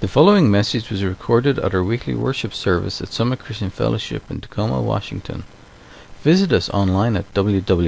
The following message was recorded at our weekly worship service at Summit Christian Fellowship in Tacoma, Washington. Visit us online at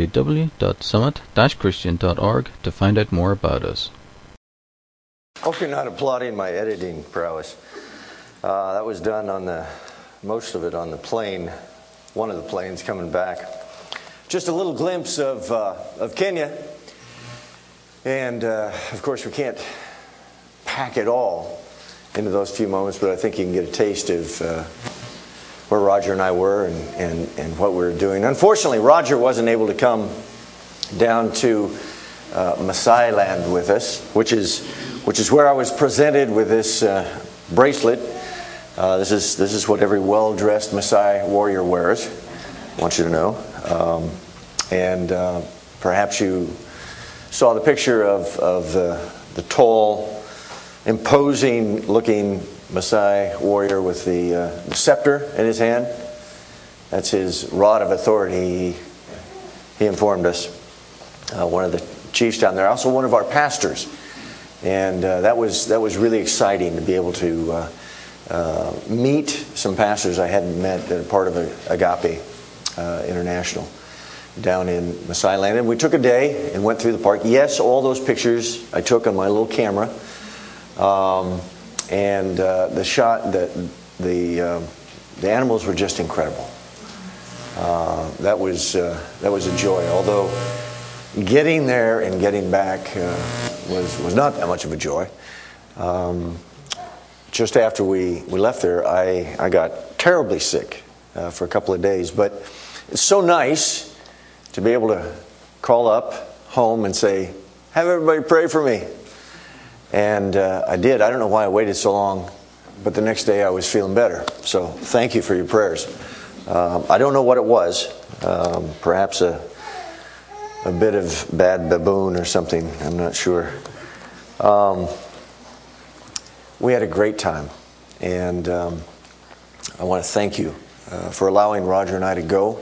www.summit-christian.org to find out more about us. Hope you're not applauding my editing prowess. That was done on most of it on the plane, one of the planes coming back. Just a little glimpse of Kenya. And, of course, we can't pack it all into those few moments, but I think you can get a taste of where Roger and I were and what we were doing. Unfortunately, Roger wasn't able to come down to Maasai land with us, which is where I was presented with this bracelet. This is what every well-dressed Maasai warrior wears. I want you to know. And perhaps you saw the picture of the tall, imposing-looking Maasai warrior with the scepter in his hand. That's his rod of authority. He informed us. One of the chiefs down there, also one of our pastors, and that was really exciting to be able to meet some pastors I hadn't met that are part of Agape International down in Maasai land. And we took a day and went through the park. Yes, all those pictures I took on my little camera. And the shot that the animals were just incredible. That was a joy. Although getting there and getting back was not that much of a joy. Just after we left there, I got terribly sick for a couple of days. But it's so nice to be able to call up home and say, "Have everybody pray for me." And I did. I don't know why I waited so long, but the next day I was feeling better. So thank you for your prayers. I don't know what it was. Perhaps a bit of bad baboon or something. I'm not sure. We had a great time. And I want to thank you for allowing Roger and I to go.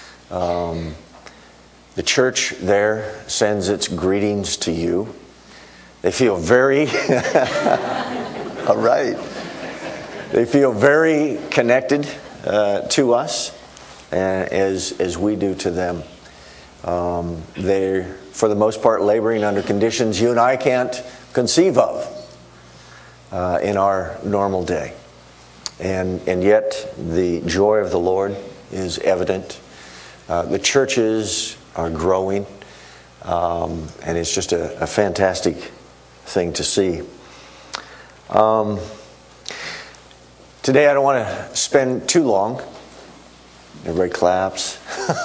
The church there sends its greetings to you. They feel very, all right. They feel very connected to us as we do to them. They're, for the most part, laboring under conditions you and I can't conceive of in our normal day. And yet the joy of the Lord is evident. The churches are growing, and it's just a fantastic thing to see. Today I don't want to spend too long. Everybody claps.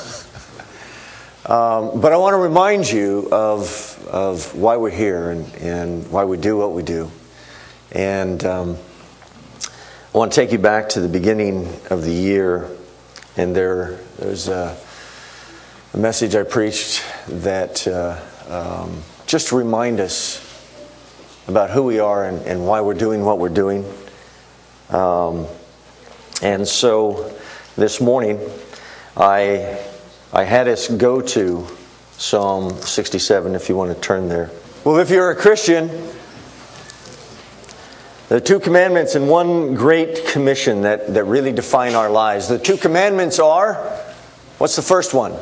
But I want to remind you of why we're here and why we do what we do. And I want to take you back to the beginning of the year. And there's a message I preached that just to remind us about who we are and why we're doing what we're doing. And so this morning I had us go to Psalm 67, if you want to turn there. Well, if you're a Christian, there are two commandments and one great commission that really define our lives. The two commandments are, what's the first one?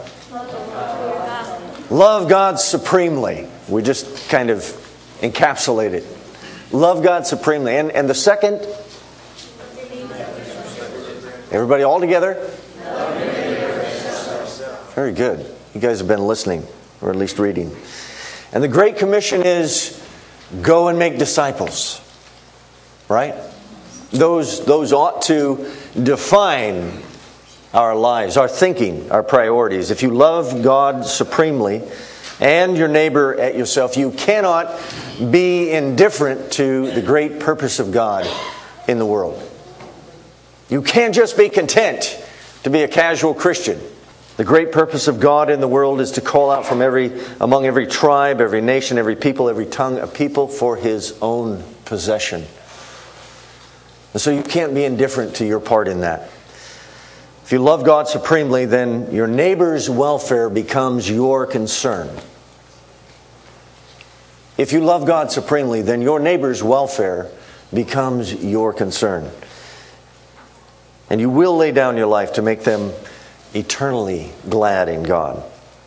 Love God supremely. We just kind of encapsulate it. Love God supremely. And the second? Everybody all together? Very good. You guys have been listening, or at least reading. And the Great Commission is go and make disciples. Right? Those ought to define our lives, our thinking, our priorities. If you love God supremely and your neighbor at yourself, you cannot be indifferent to the great purpose of God in the world. You can't just be content to be a casual Christian. The great purpose of God in the world is to call out from among every tribe, every nation, every people, every tongue, a people for His own possession. And so you can't be indifferent to your part in that. If you love God supremely, then your neighbor's welfare becomes your concern. If you love God supremely, then your neighbor's welfare becomes your concern. And you will lay down your life to make them eternally glad in God.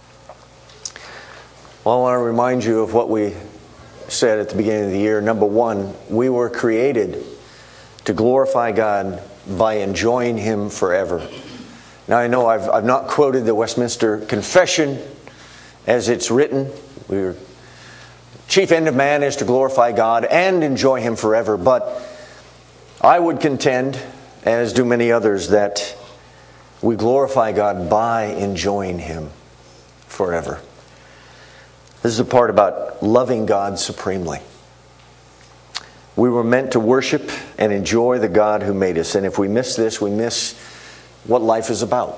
Well, I want to remind you of what we said at the beginning of the year. Number one, we were created to glorify God by enjoying Him forever. Now I know I've not quoted the Westminster Confession as it's written. Chief end of man is to glorify God and enjoy Him forever. But I would contend, as do many others, that we glorify God by enjoying Him forever. This is the part about loving God supremely. We were meant to worship and enjoy the God who made us. And if we miss this, we miss what life is about.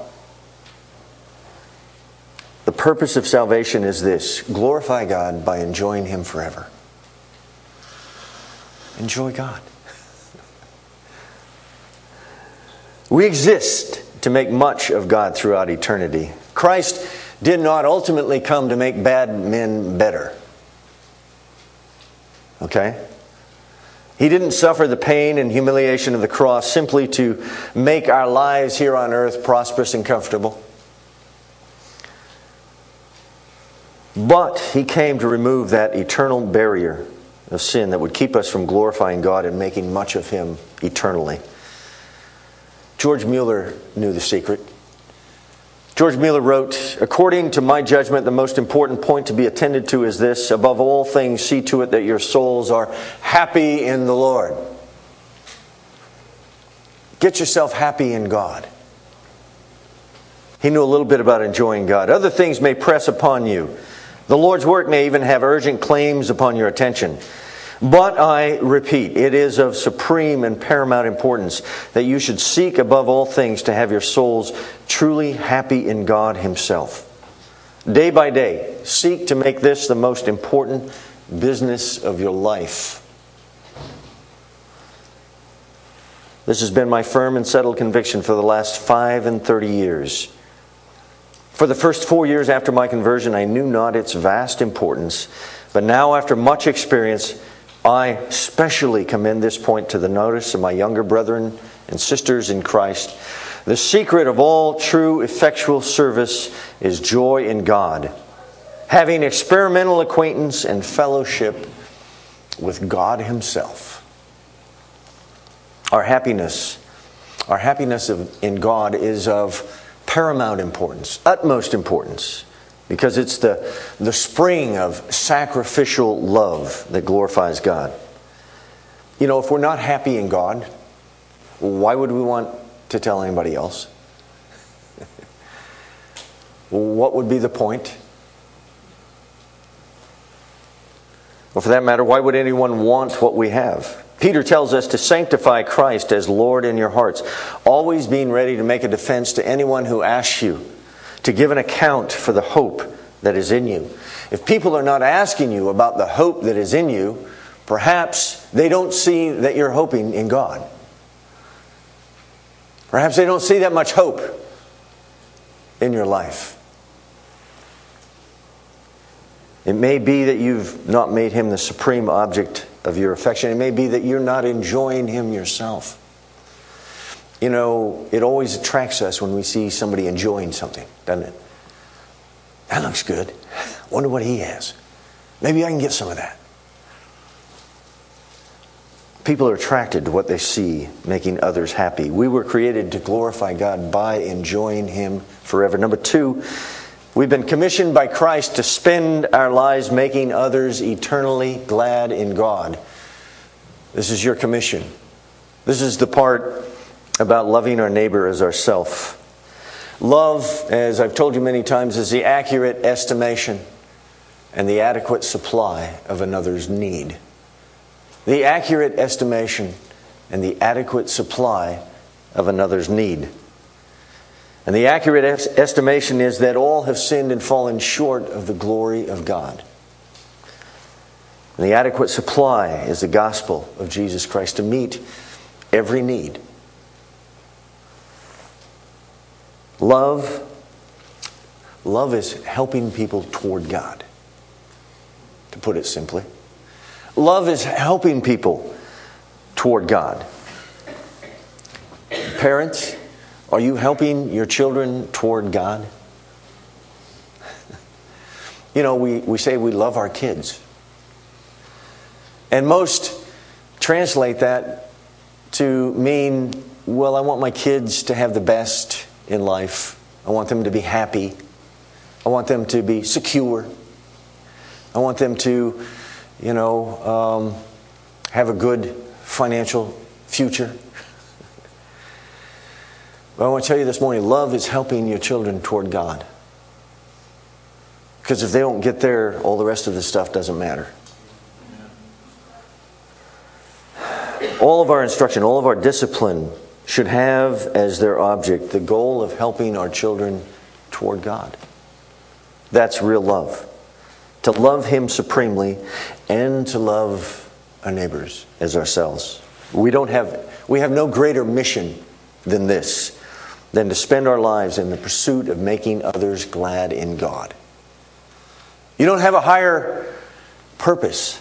The purpose of salvation is this: glorify God by enjoying Him forever. Enjoy God. We exist to make much of God throughout eternity. Christ did not ultimately come to make bad men better. Okay? He didn't suffer the pain and humiliation of the cross simply to make our lives here on earth prosperous and comfortable. But He came to remove that eternal barrier of sin that would keep us from glorifying God and making much of Him eternally. George Mueller knew the secret. George Mueller wrote, "According to my judgment, the most important point to be attended to is this: above all things, see to it that your souls are happy in the Lord." Get yourself happy in God. He knew a little bit about enjoying God. Other things may press upon you. The Lord's work may even have urgent claims upon your attention. But I repeat, it is of supreme and paramount importance that you should seek above all things to have your souls truly happy in God Himself. Day by day, seek to make this the most important business of your life. This has been my firm and settled conviction for the last 30 years. For the first 4 years after my conversion, I knew not its vast importance. But now, after much experience, I specially commend this point to the notice of my younger brethren and sisters in Christ. The secret of all true effectual service is joy in God, having experimental acquaintance and fellowship with God Himself. Our happiness in God is of paramount importance, utmost importance, because it's the spring of sacrificial love that glorifies God. You know, if we're not happy in God, why would we want to tell anybody else? What would be the point? Or for that matter, why would anyone want what we have? Peter tells us to sanctify Christ as Lord in your hearts, always being ready to make a defense to anyone who asks you to give an account for the hope that is in you. If people are not asking you about the hope that is in you, perhaps they don't see that you're hoping in God. Perhaps they don't see that much hope in your life. It may be that you've not made Him the supreme object of your affection. It may be that you're not enjoying Him yourself. You know, it always attracts us when we see somebody enjoying something, doesn't it? That looks good. Wonder what he has. Maybe I can get some of that. People are attracted to what they see, making others happy. We were created to glorify God by enjoying Him forever. Number two, we've been commissioned by Christ to spend our lives making others eternally glad in God. This is your commission. This is the part about loving our neighbor as ourself. Love, as I've told you many times, is the accurate estimation and the adequate supply of another's need. The accurate estimation and the adequate supply of another's need. And the accurate estimation is that all have sinned and fallen short of the glory of God. And the adequate supply is the gospel of Jesus Christ to meet every need. Love is helping people toward God, to put it simply. Love is helping people toward God. Parents, are you helping your children toward God? You know, we say we love our kids. And most translate that to mean, well, I want my kids to have the best in life. I want them to be happy. I want them to be secure. I want them to, have a good financial future. But I want to tell you this morning, love is helping your children toward God. Because if they don't get there, all the rest of the stuff doesn't matter. All of our instruction, all of our discipline should have as their object the goal of helping our children toward God. That's real love. To love Him supremely and to love our neighbors as ourselves. We have no greater mission than this, than to spend our lives in the pursuit of making others glad in God. You don't have a higher purpose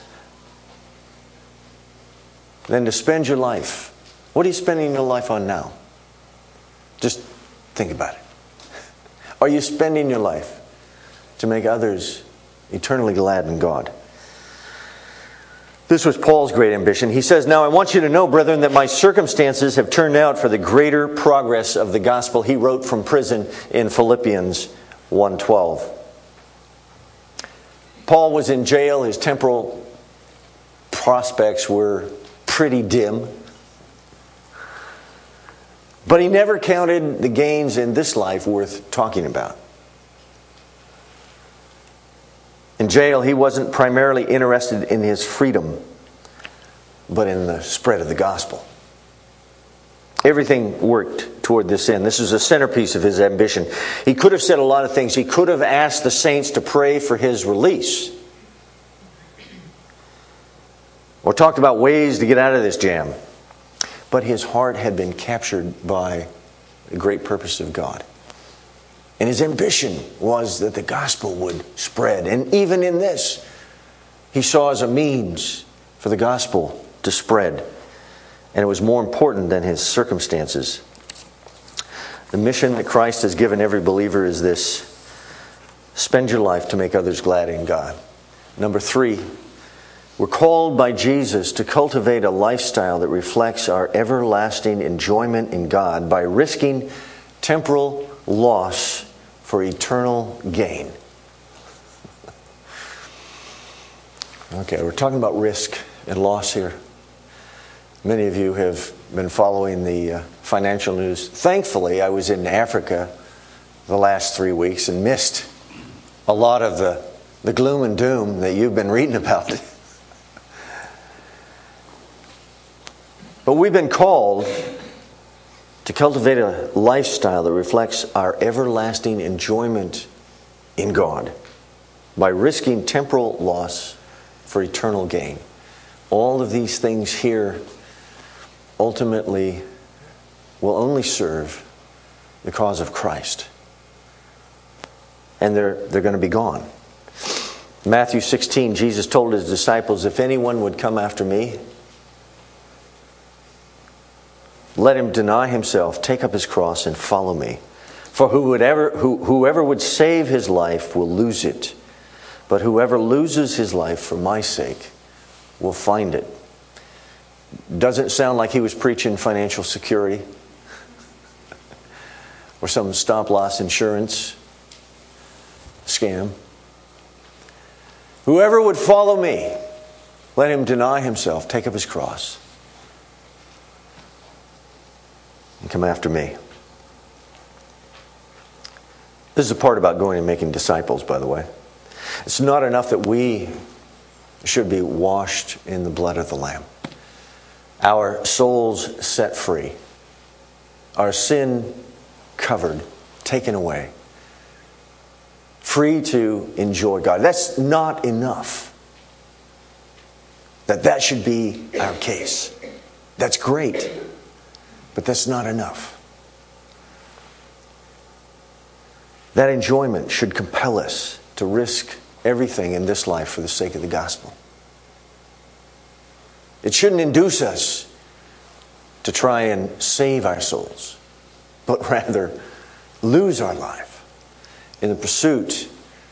than to spend your life. What are you spending your life on now? Just think about it. Are you spending your life to make others eternally glad in God? This was Paul's great ambition. He says, "Now I want you to know, brethren, that my circumstances have turned out for the greater progress of the gospel." He wrote from prison in Philippians 1:12. Paul was in jail. His temporal prospects were pretty dim. But he never counted the gains in this life worth talking about. In jail, he wasn't primarily interested in his freedom, but in the spread of the gospel. Everything worked toward this end. This was a centerpiece of his ambition. He could have said a lot of things. He could have asked the saints to pray for his release, or talked about ways to get out of this jam. But his heart had been captured by the great purpose of God. And his ambition was that the gospel would spread. And even in this, he saw as a means for the gospel to spread. And it was more important than his circumstances. The mission that Christ has given every believer is this: spend your life to make others glad in God. Number 3, we're called by Jesus to cultivate a lifestyle that reflects our everlasting enjoyment in God by risking temporal loss for eternal gain. Okay, we're talking about risk and loss here. Many of you have been following the financial news. Thankfully, I was in Africa the last 3 weeks and missed a lot of the gloom and doom that you've been reading about. But we've been called to cultivate a lifestyle that reflects our everlasting enjoyment in God by risking temporal loss for eternal gain. All of these things here ultimately will only serve the cause of Christ. And they're going to be gone. Matthew 16, Jesus told his disciples, "If anyone would come after me, let him deny himself, take up his cross, and follow me. For whoever would save his life will lose it. But whoever loses his life for my sake will find it." Doesn't sound like he was preaching financial security or some stop-loss insurance scam. Whoever would follow me, let him deny himself, take up his cross, and come after me. This is the part about going and making disciples, by the way. It's not enough that we should be washed in the blood of the Lamb, our souls set free, our sin covered, taken away, free to enjoy God. That's not enough. That should be our case. That's great, but that's not enough. That enjoyment should compel us to risk everything in this life for the sake of the gospel. It shouldn't induce us to try and save our souls, but rather lose our life in the pursuit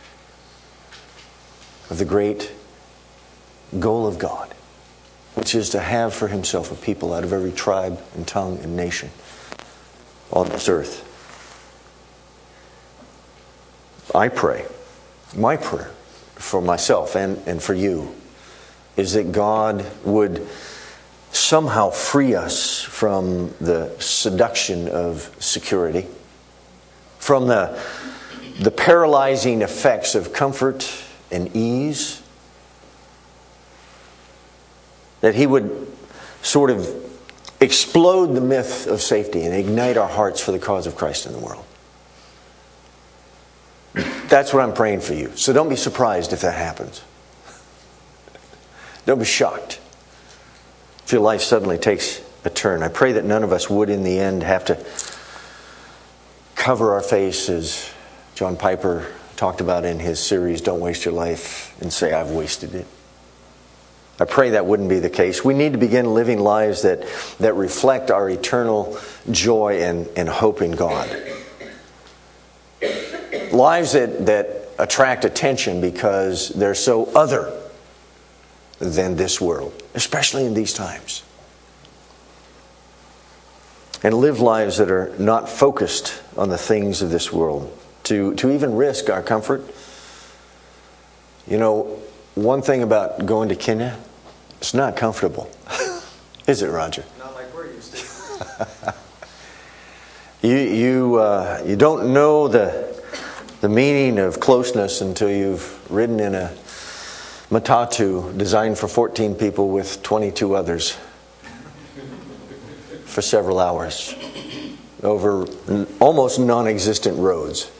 of the great goal of God, which is to have for himself a people out of every tribe and tongue and nation on this earth. I pray, my prayer for myself and for you, is that God would somehow free us from the seduction of security, from the paralyzing effects of comfort and ease, that he would sort of explode the myth of safety and ignite our hearts for the cause of Christ in the world. That's what I'm praying for you. So don't be surprised if that happens. Don't be shocked if your life suddenly takes a turn. I pray that none of us would in the end have to cover our face, as John Piper talked about in his series, Don't Waste Your Life, and say, I've wasted it. I pray that wouldn't be the case. We need to begin living lives that reflect our eternal joy and hope in God. Lives that attract attention because they're so other than this world, especially in these times. And live lives that are not focused on the things of this world. To even risk our comfort. You know, one thing about going to Kenya, it's not comfortable. Is it, Roger? Not like we're used to. You don't know the meaning of closeness until you've ridden in a matatu designed for 14 people with 22 others for several hours over almost non-existent roads.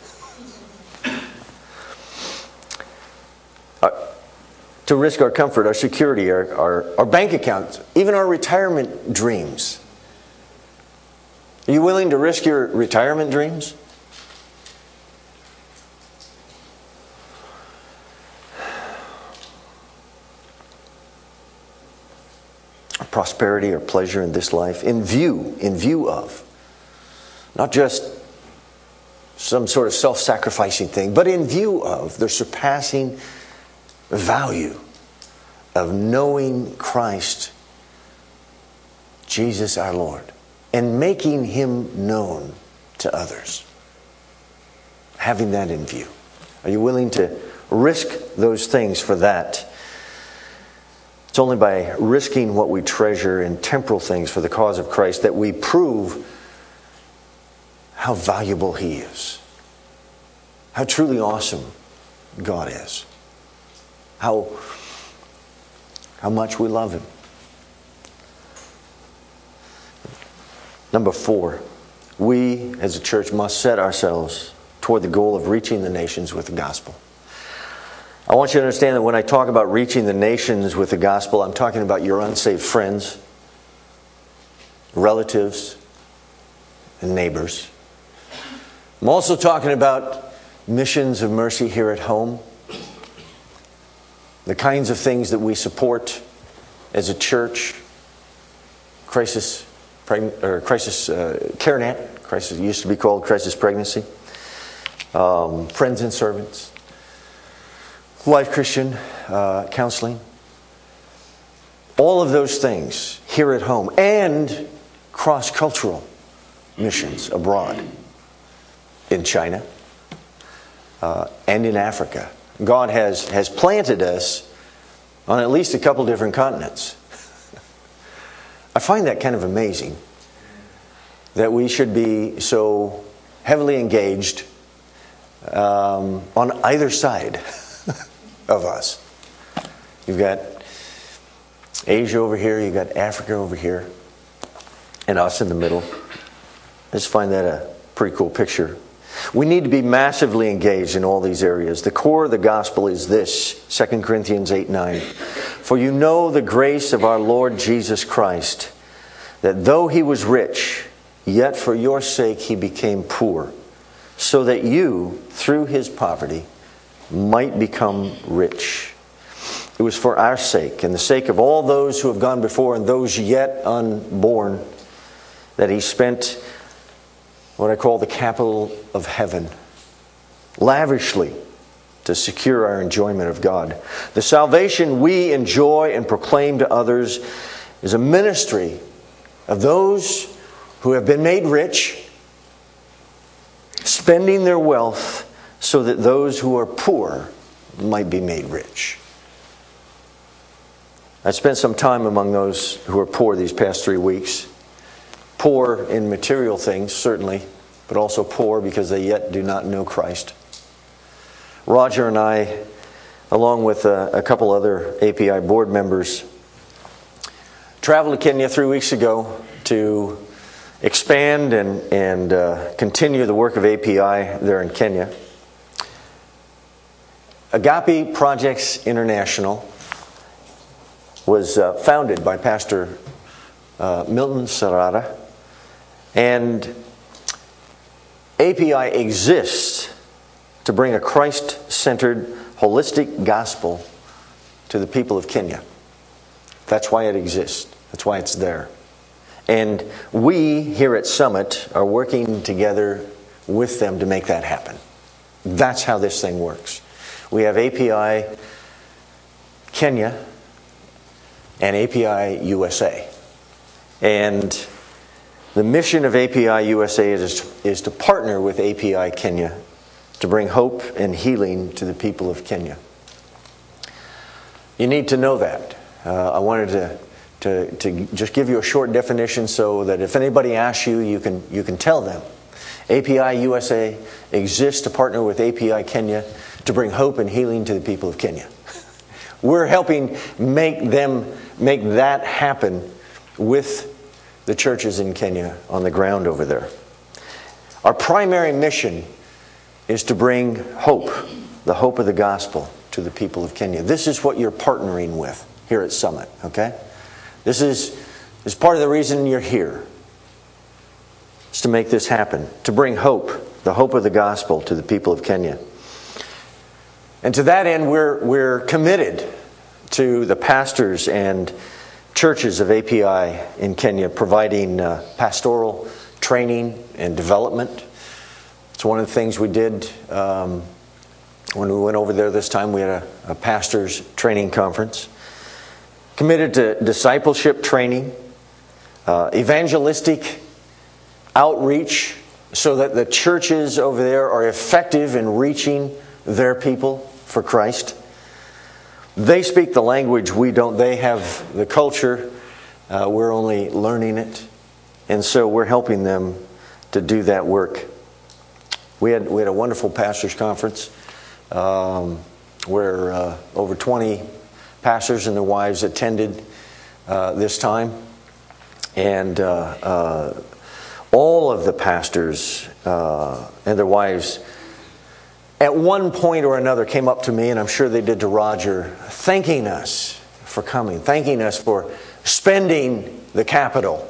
To risk our comfort, our security, our bank accounts, even our retirement dreams. Are you willing to risk your retirement dreams? Prosperity or pleasure in this life, in view of, not just some sort of self-sacrificing thing, but in view of the surpassing value of knowing Christ, Jesus our Lord, and making him known to others. Having that in view. Are you willing to risk those things for that? It's only by risking what we treasure in temporal things for the cause of Christ that we prove how valuable he is. How truly awesome God is. How much we love him. Number 4, we as a church must set ourselves toward the goal of reaching the nations with the gospel. I want you to understand that when I talk about reaching the nations with the gospel, I'm talking about your unsaved friends, relatives, and neighbors. I'm also talking about missions of mercy here at home. The kinds of things that we support as a church. Crisis CareNet. Crisis used to be called Crisis Pregnancy. Friends and Servants. Life Christian Counseling. All of those things here at home. And cross-cultural missions abroad. In China. And in Africa. God has planted us on at least a couple different continents. I find that kind of amazing. That we should be so heavily engaged on either side of us. You've got Asia over here, you've got Africa over here, and us in the middle. I just find that a pretty cool picture. We need to be massively engaged in all these areas. The core of the gospel is this, 2 Corinthians 8:9. For you know the grace of our Lord Jesus Christ, that though he was rich, yet for your sake he became poor, so that you, through his poverty, might become rich. It was for our sake and the sake of all those who have gone before and those yet unborn, that He spent what I call the capital of heaven lavishly to secure our enjoyment of God. The salvation we enjoy and proclaim to others is a ministry of those who have been made rich, spending their wealth so that those who are poor might be made rich. I spent some time among those who are poor these past 3 weeks. Poor in material things, certainly, but also poor because they yet do not know Christ. Roger and I, along with a couple other API board members, traveled to Kenya 3 weeks ago to expand and continue the work of API there in Kenya. Agape Projects International was founded by Pastor Milton Sarada, and API exists to bring a Christ-centered, holistic gospel to the people of Kenya. That's why it exists. That's why it's there. And we here at Summit are working together with them to make that happen. That's how this thing works. We have API Kenya and API USA. And the mission of API USA is to partner with API Kenya to bring hope and healing to the people of Kenya. You need to know that. I wanted to just give you a short definition so that if anybody asks you, you can tell them. API USA exists to partner with API Kenya to bring hope and healing to the people of Kenya. We're helping make that happen with the churches in Kenya on the ground over there. Our primary mission is to bring hope, the hope of the gospel, to the people of Kenya. This is what you're partnering with here at Summit, okay? This is part of the reason you're here. It's to make this happen, to bring hope, the hope of the gospel, to the people of Kenya. And to that end, we're committed to the pastors and churches of API in Kenya, providing pastoral training and development. It's one of the things we did when we went over there this time. We had a pastors training conference. Committed to discipleship training, evangelistic outreach, so that the churches over there are effective in reaching their people for Christ. They speak the language we don't. They have the culture. We're only learning it. And so we're helping them to do that work. We had a wonderful pastors conference where over 20 pastors and their wives attended this time. And all of the pastors and their wives at one point or another came up to me, and I'm sure they did to Roger, thanking us for coming, thanking us for spending the capital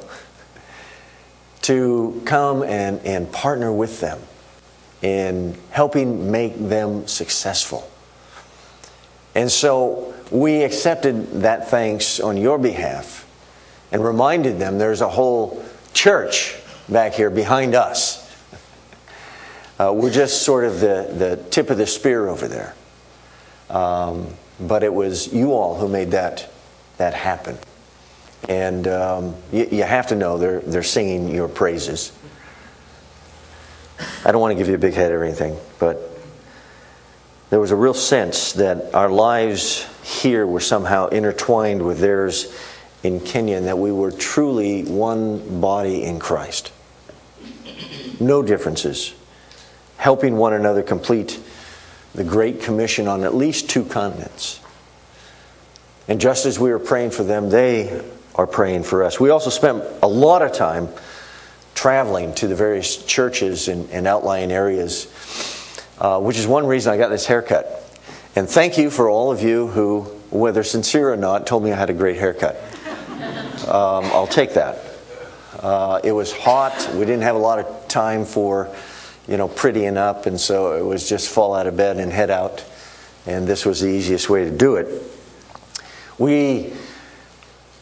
to come and partner with them in helping make them successful. And so we accepted that thanks on your behalf and reminded them there's a whole church back here behind us. We're just sort of the tip of the spear over there. But it was you all who made that happen. And you have to know they're singing your praises. I don't want to give you a big head or anything, but there was a real sense that our lives here were somehow intertwined with theirs in Kenya, and that we were truly one body in Christ. No differences. Helping one another complete the Great Commission on at least 2 continents. And just as we were praying for them, they are praying for us. We also spent a lot of time traveling to the various churches and outlying areas, which is one reason I got this haircut. And thank you for all of you who, whether sincere or not, told me I had a great haircut. I'll take that. It was hot. We didn't have a lot of time for prettying up, and so it was just fall out of bed and head out, and this was the easiest way to do it. We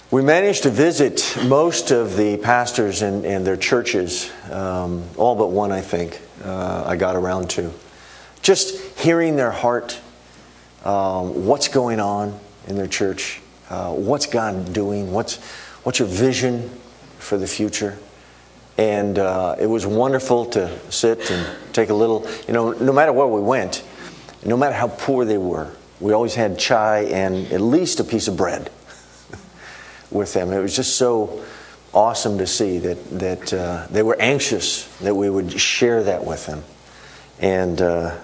We managed to visit most of the pastors and their churches, all but one, I think, I got around to. Just hearing their heart, what's going on in their church, what's God doing, what's your vision for the future. And it was wonderful to sit and take a little, no matter where we went, no matter how poor they were, we always had chai and at least a piece of bread with them. It was just so awesome to see that they were anxious that we would share that with them. And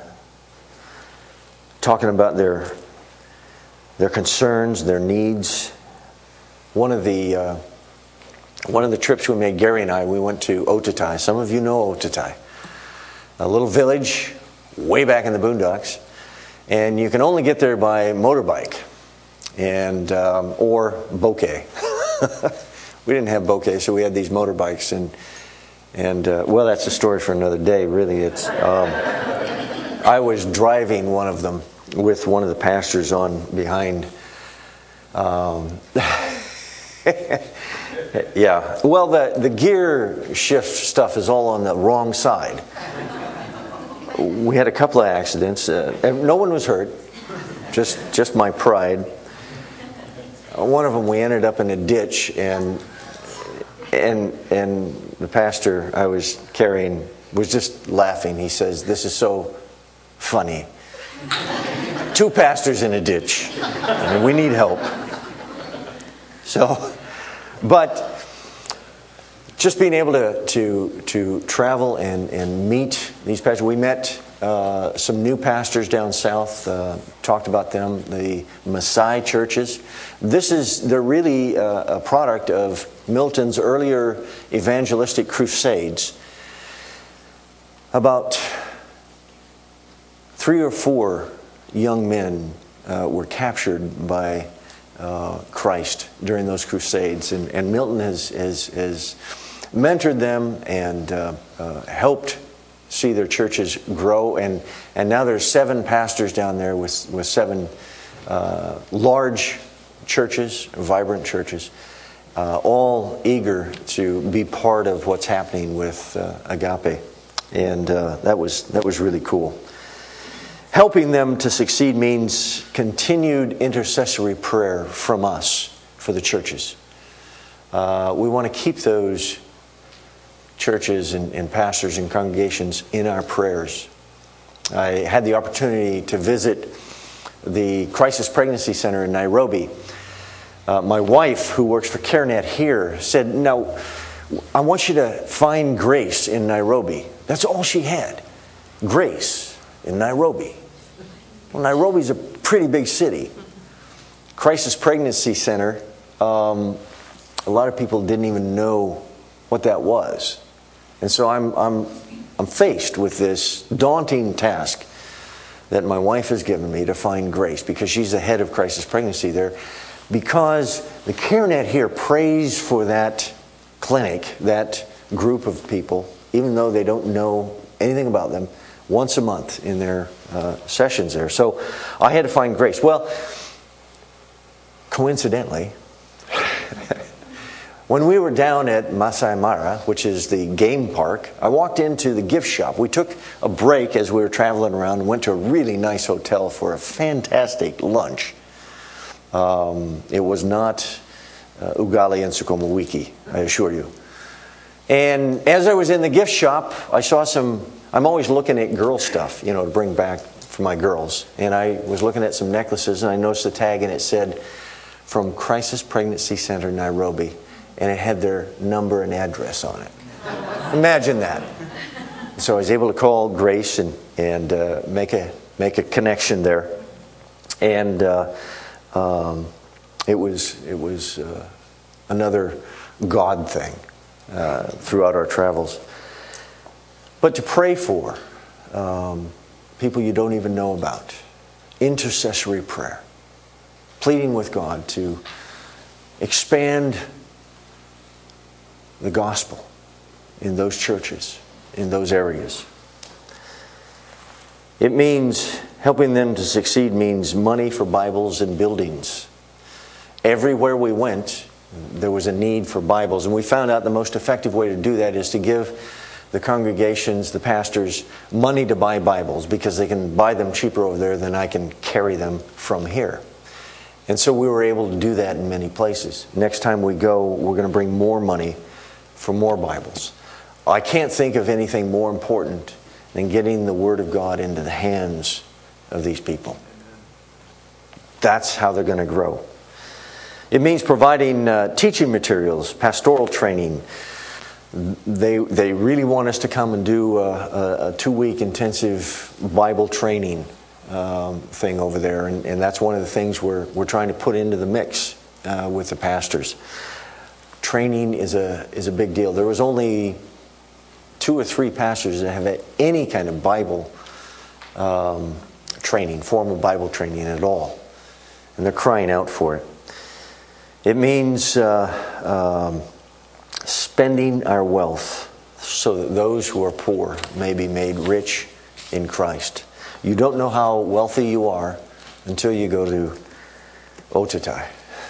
talking about their concerns, their needs. One of the trips we made, Gary and I, we went to Otatai. Some of you know Otatai, a little village way back in the boondocks, and you can only get there by motorbike and or bokeh. We didn't have bokeh, so we had these motorbikes, and well, that's a story for another day. Really, it's I was driving one of them with one of the pastors on behind. Yeah, well, the gear shift stuff is all on the wrong side. We had a couple of accidents. No one was hurt, just my pride. One of them, we ended up in a ditch, and the pastor I was carrying was just laughing. He says, "This is so funny. 2 pastors in a ditch, and we need help." So, but just being able to travel and meet these pastors. We met some new pastors down south, talked about them, the Maasai churches. They're really a product of Milton's earlier evangelistic crusades. About 3 or 4 young men were captured by Christ during those crusades, and Milton has mentored them and helped see their churches grow, and now there's 7 pastors down there with 7 large churches, vibrant churches, all eager to be part of what's happening with Agape, and that was really cool. Helping them to succeed means continued intercessory prayer from us for the churches. We want to keep those churches and pastors and congregations in our prayers. I had the opportunity to visit the Crisis Pregnancy Center in Nairobi. My wife, who works for CareNet here, said, "No, I want you to find grace in Nairobi." That's all she had. Grace in Nairobi. Well, Nairobi's a pretty big city. Crisis Pregnancy Center, a lot of people didn't even know what that was. And so I'm faced with this daunting task that my wife has given me to find grace, because she's the head of Crisis Pregnancy there. Because the CareNet here prays for that clinic, that group of people, even though they don't know anything about them, once a month in their sessions there. So I had to find grace. Well, coincidentally, when we were down at Masai Mara, which is the game park, I walked into the gift shop. We took a break as we were traveling around and went to a really nice hotel for a fantastic lunch. It was not ugali and sukuma wiki, I assure you. And as I was in the gift shop, I saw I'm always looking at girl stuff, to bring back for my girls. And I was looking at some necklaces, and I noticed the tag, and it said, "From Crisis Pregnancy Center, Nairobi." And it had their number and address on it. Imagine that. So I was able to call Grace and make a connection there. And it was another God thing throughout our travels. But to pray for people you don't even know about. Intercessory prayer. Pleading with God to expand the gospel in those churches, in those areas. It means helping them to succeed means money for Bibles and buildings. Everywhere we went, there was a need for Bibles. And we found out the most effective way to do that is to give the congregations, the pastors, money to buy Bibles, because they can buy them cheaper over there than I can carry them from here. And so we were able to do that in many places. Next time we go, we're going to bring more money for more Bibles. I can't think of anything more important than getting the Word of God into the hands of these people. That's how they're going to grow. It means providing teaching materials, pastoral training. They really want us to come and do a 2-week intensive Bible training thing over there, and that's one of the things we're trying to put into the mix with the pastors. Training is a big deal. There was only 2 or 3 pastors that have had any kind of Bible training, formal Bible training at all, and they're crying out for it. It means spending our wealth so that those who are poor may be made rich in Christ. You don't know how wealthy you are until you go to Otay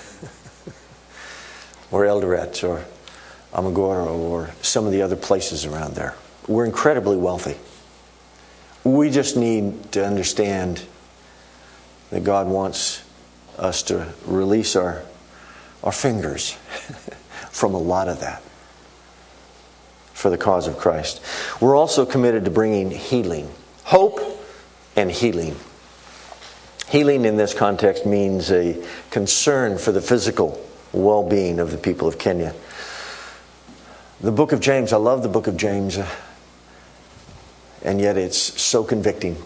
or Eldoret or Amargosa or some of the other places around there. We're incredibly wealthy. We just need to understand that God wants us to release our fingers from a lot of that for the cause of Christ. We're also committed to bringing healing, hope and healing. Healing in this context means a concern for the physical well-being of the people of Kenya. The book of James, I love the book of James, and yet it's so convicting.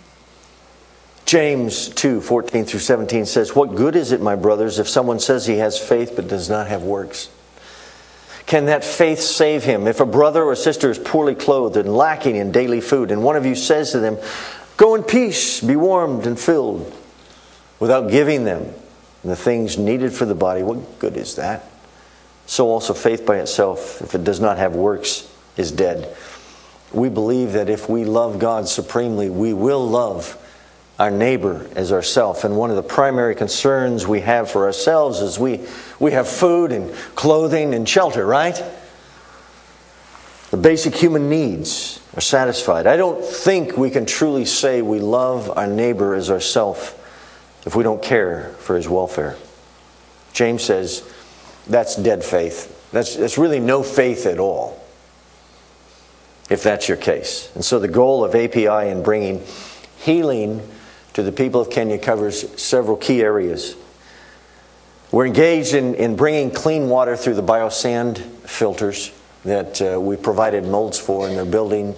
James 2:14 through 17 says, "What good is it, my brothers, if someone says he has faith but does not have works? Can that faith save him? If a brother or sister is poorly clothed and lacking in daily food, and one of you says to them, 'Go in peace, be warmed and filled,' without giving them the things needed for the body, what good is that? So also faith by itself, if it does not have works, is dead." We believe that if we love God supremely, we will love our neighbor as ourselves. And one of the primary concerns we have for ourselves is we have food and clothing and shelter, right? The basic human needs are satisfied. I don't think we can truly say we love our neighbor as ourselves if we don't care for his welfare. James says that's dead faith. That's really no faith at all, if that's your case. And so the goal of API in bringing healing to the people of Kenya covers several key areas. We're engaged in bringing clean water through the biosand filters that we provided molds for in their building.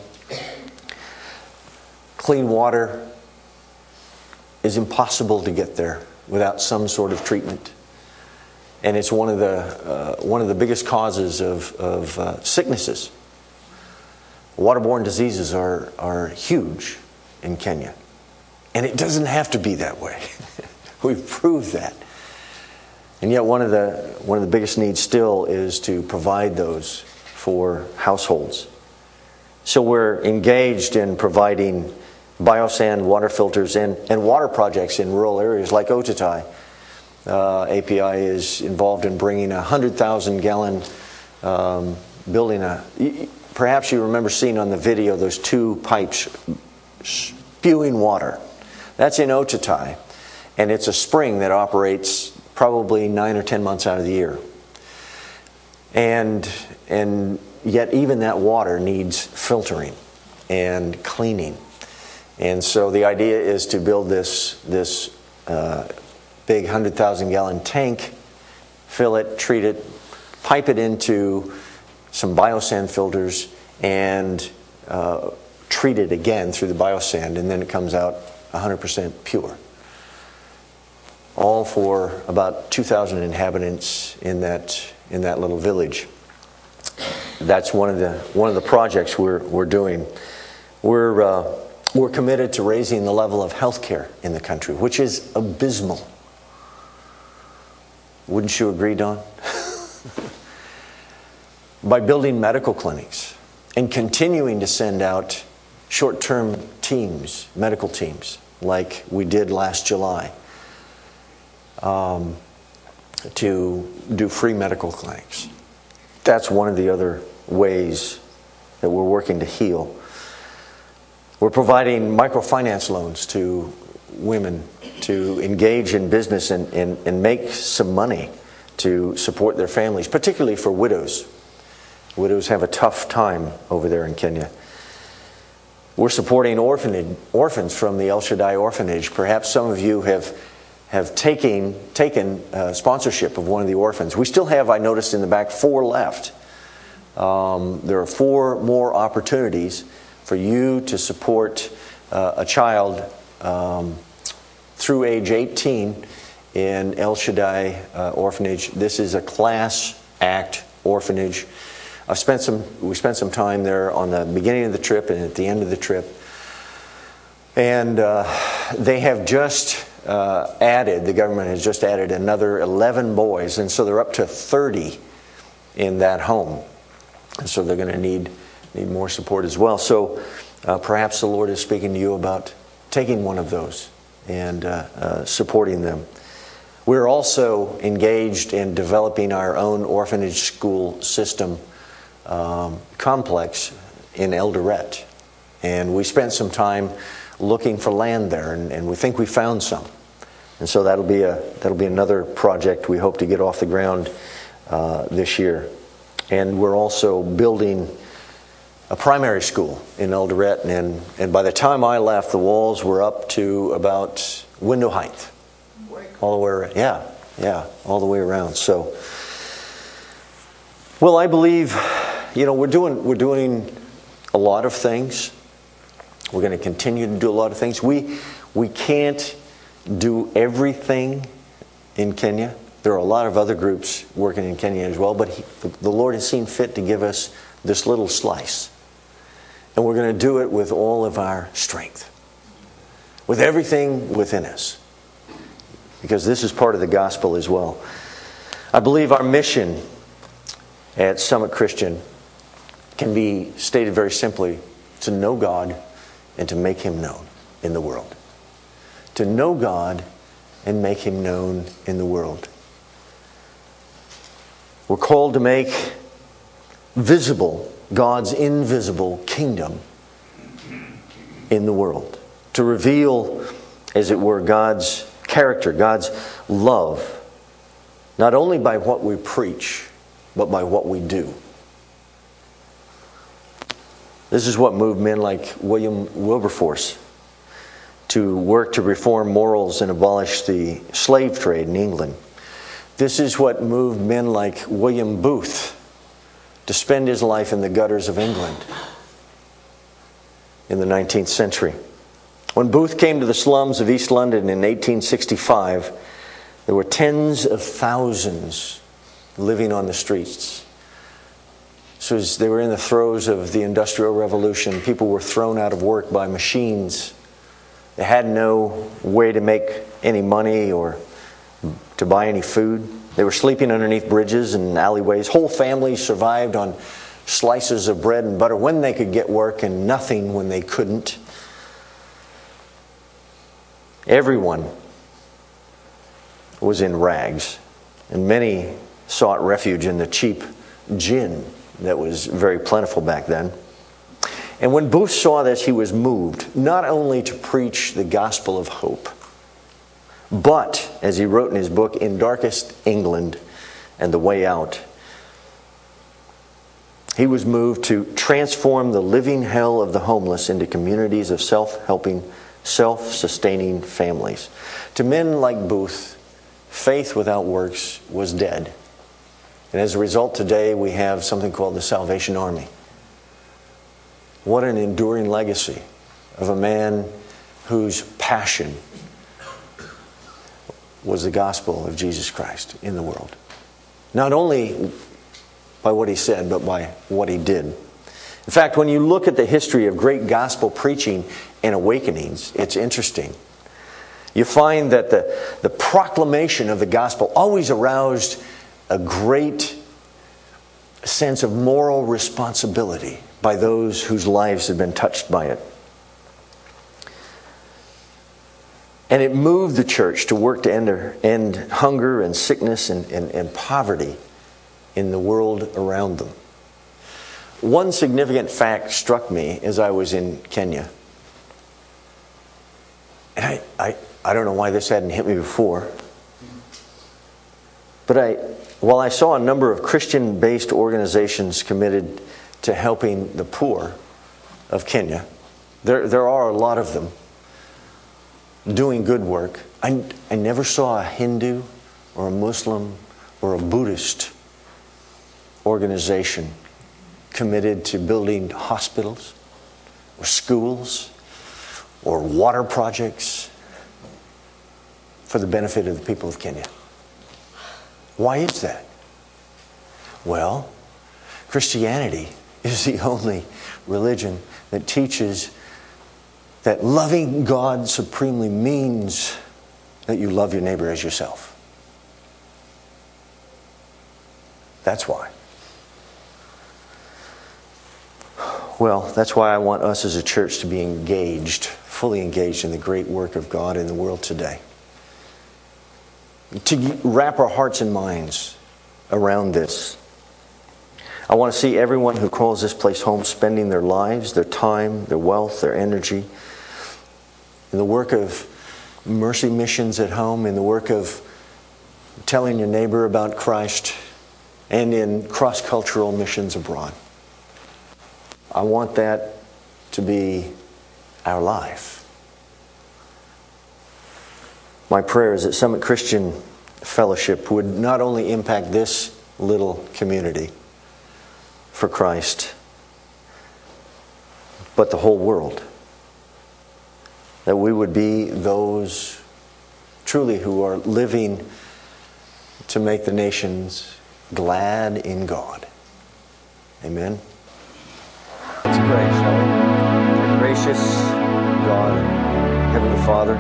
Clean water is impossible to get there without some sort of treatment, and it's one of the biggest causes of sicknesses. Waterborne diseases are huge in Kenya. And it doesn't have to be that way. We've proved that. And yet one of the biggest needs still is to provide those for households. So we're engaged in providing biosand water filters and water projects in rural areas like Otay. API is involved in bringing 100,000 gallon building perhaps you remember seeing on the video those 2 pipes spewing water. That's in Otay, and it's a spring that operates probably 9 or 10 months out of the year. And yet even that water needs filtering and cleaning. And so the idea is to build this big 100,000 gallon tank, fill it, treat it, pipe it into some biosand filters, and treat it again through the biosand, and then it comes out 100% pure. All for about 2,000 inhabitants in that little village. That's one of the projects we're doing. We're committed to raising the level of healthcare in the country, which is abysmal. Wouldn't you agree, Don? By building medical clinics and continuing to send out short-term teams, medical teams, like we did last July. to do free medical clinics. That's one of the other ways that we're working to heal. We're providing microfinance loans to women to engage in business and make some money to support their families, particularly for widows. Widows have a tough time over there in Kenya. We're supporting orphans from the El Shaddai Orphanage. Perhaps some of you have taken sponsorship of one of the orphans. We still have, I noticed in the back, 4 left. There are 4 more opportunities for you to support a child through age 18 in El Shaddai Orphanage. This is a Class Act orphanage. We spent some time there on the beginning of the trip and at the end of the trip. And they have just the government has just added another 11 boys, and so they're up to 30 in that home. And so they're going to need more support as well. So perhaps the Lord is speaking to you about taking one of those and supporting them. We're also engaged in developing our own orphanage school system complex in Eldoret. And we spent some time looking for land there, and we think we found some. And so that'll be another project we hope to get off the ground this year. And we're also building a primary school in Eldoret, and by the time I left, the walls were up to about window height, all the way around. Yeah, all the way around. So, well, I believe, we're doing a lot of things. We're going to continue to do a lot of things. We can't do everything in Kenya. There are a lot of other groups working in Kenya as well, but the Lord has seen fit to give us this little slice. And we're going to do it with all of our strength, with everything within us, because this is part of the gospel as well. I believe our mission at Summit Christian can be stated very simply: to know God and to make Him known in the world. To know God and make Him known in the world. We're called to make visible God's invisible kingdom in the world. To reveal, as it were, God's character, God's love, not only by what we preach, but by what we do. This is what moved men like William Wilberforce to work to reform morals and abolish the slave trade in England. This is what moved men like William Booth to spend his life in the gutters of England in the 19th century. When Booth came to the slums of East London in 1865, there were tens of thousands living on the streets. So as they were in the throes of the Industrial Revolution, people were thrown out of work by machines. They had no way to make any money or to buy any food. They were sleeping underneath bridges and alleyways. Whole families survived on slices of bread and butter when they could get work, and nothing when they couldn't. Everyone was in rags, and many sought refuge in the cheap gin that was very plentiful back then. And when Booth saw this, he was moved not only to preach the gospel of hope, but, as he wrote in his book, In Darkest England and the Way Out, he was moved to transform the living hell of the homeless into communities of self-helping, self-sustaining families. To men like Booth, faith without works was dead. And as a result, today we have something called the Salvation Army. What an enduring legacy of a man whose passion was the gospel of Jesus Christ in the world. Not only by what he said, but by what he did. In fact, when you look at the history of great gospel preaching and awakenings, it's interesting. You find that the proclamation of the gospel always aroused a great sense of moral responsibility by those whose lives had been touched by it. And it moved the church to work to end hunger and sickness and poverty in the world around them. One significant fact struck me as I was in Kenya. And I don't know why this hadn't hit me before. But while I saw a number of Christian-based organizations committed to helping the poor of Kenya, there are a lot of them doing good work. I never saw a Hindu or a Muslim or a Buddhist organization committed to building hospitals or schools or water projects for the benefit of the people of Kenya. Why is that? Well, Christianity is the only religion that teaches that loving God supremely means that you love your neighbor as yourself. That's why. Well, that's why I want us as a church to be engaged, fully engaged in the great work of God in the world today. To wrap our hearts and minds around this. I want to see everyone who calls this place home spending their lives, their time, their wealth, their energy in the work of mercy missions at home, in the work of telling your neighbor about Christ, and in cross-cultural missions abroad. I want that to be our life. My prayer is that Summit Christian Fellowship would not only impact this little community for Christ, but the whole world. That we would be those truly who are living to make the nations glad in God. Amen. Let's pray, shall we? Our gracious God, Heavenly Father,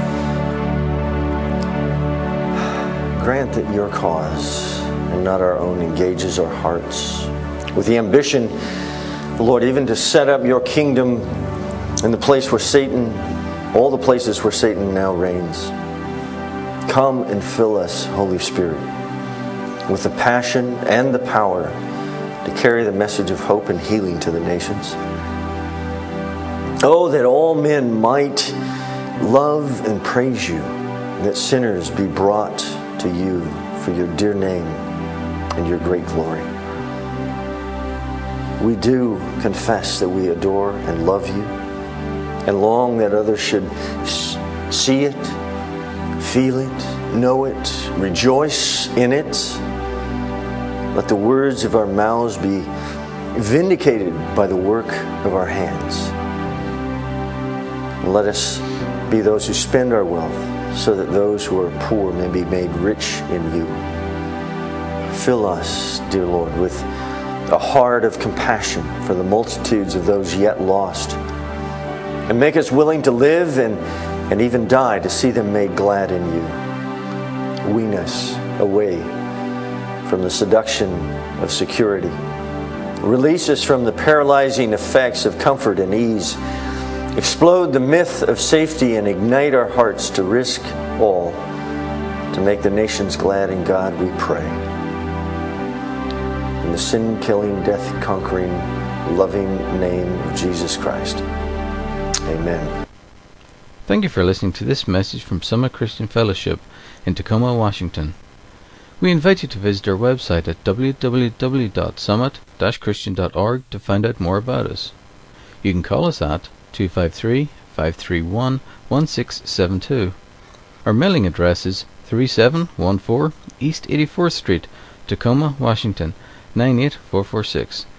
grant that your cause and not our own engages our hearts with the ambition, Lord, even to set up your kingdom in the place where Satan, all the places where Satan now reigns. Come and fill us, Holy Spirit, with the passion and the power to carry the message of hope and healing to the nations. Oh, that all men might love and praise you, and that sinners be brought to you for your dear name and your great glory. We do confess that we adore and love you, and long that others should see it, feel it, know it, rejoice in it. Let the words of our mouths be vindicated by the work of our hands. And let us be those who spend our wealth so that those who are poor may be made rich in you. Fill us, dear Lord, with a heart of compassion for the multitudes of those yet lost. And make us willing to live and even die to see them made glad in you. Wean us away from the seduction of security. Release us from the paralyzing effects of comfort and ease. Explode the myth of safety and ignite our hearts to risk all to make the nations glad in God, we pray. In the sin-killing, death-conquering, loving name of Jesus Christ. Amen. Thank you for listening to this message from Summit Christian Fellowship in Tacoma, Washington. We invite you to visit our website at www.summit-christian.org to find out more about us. You can call us at 253-531-1672. Our mailing address is 3714 East 84th Street, Tacoma, Washington, 98446.